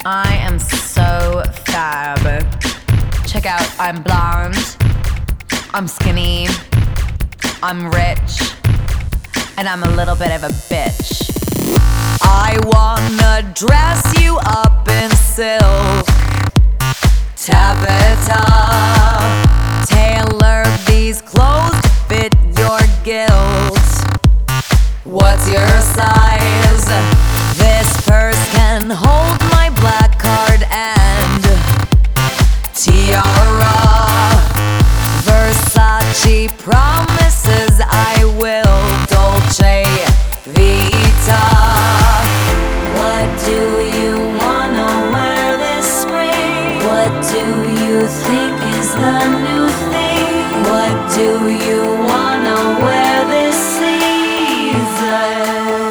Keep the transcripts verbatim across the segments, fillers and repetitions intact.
I am so fab. Check out, I'm blonde, I'm skinny, I'm rich, and I'm a little bit of a bitch. I wanna dress you up in silk, taffeta, tailor these clothes to fit your guilt. What's your size? This purse can hold my black card and tiara. Versace promises I will Dolce Vita. What do you wanna wear this spring? What do you think is the new thing? What do you wanna wear this season?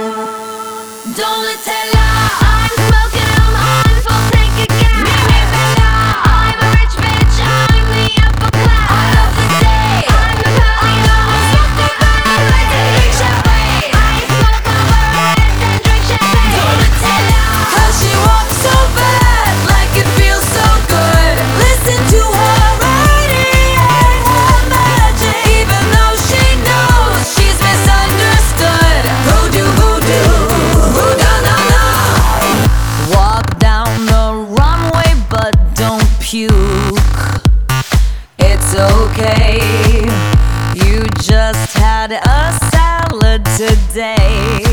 Don't let tell I'm smoking, I'm on full tank again. Me, me, Bella, I'm a rich bitch, I'm the upper class. I love the day, I'm the Italian. I smoke the bird, I drink champagne. I smoke my bird and drink champagne. Don't let tell How she walks so bad, like it feels so good. Listen to her radiate her magic, even though she knows she's misunderstood. Voodoo, voodoo, voodoo, na na. Walk down the runway, but don't puke. It's okay, you just had a salad today.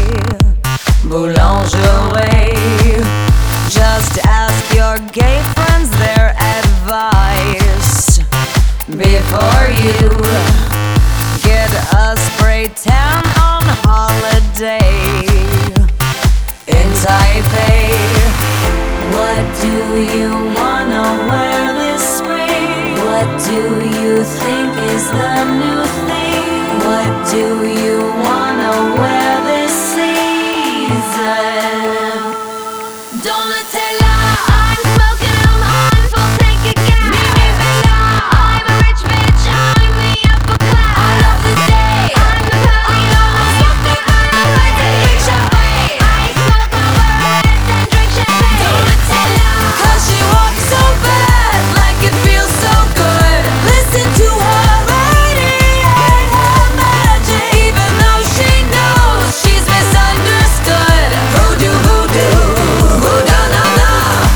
Boulangerie. Just ask your gay friends their advice before you get a spray tan on holiday in Taipei. What do you wanna wear this spring? What do you think is the new thing? What do you wanna wear this season? Don't let tell I'm smoking, I'm on full tank again. Me, me, Bella, I'm a rich bitch, I'm the upper class. I love the day, I'm the Italian. I smoke the bird, I drink champagne. I smoke my bird and drink champagne. Don't let tell How she walks so bad, like it feels so good. Listen to her radiate her magic, even though she knows she's misunderstood. Voodoo, voodoo, voodoo, na na.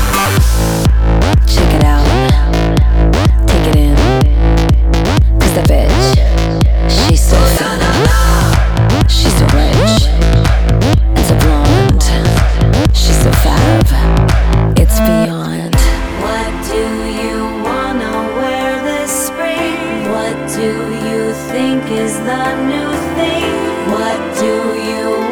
Check it out, take it in. 'Cause the bitch, she's so fat, she's so rich, and so blonde. She's so fab, it's beyond. What do you wanna wear this spring? What do you think is the new thing? What do you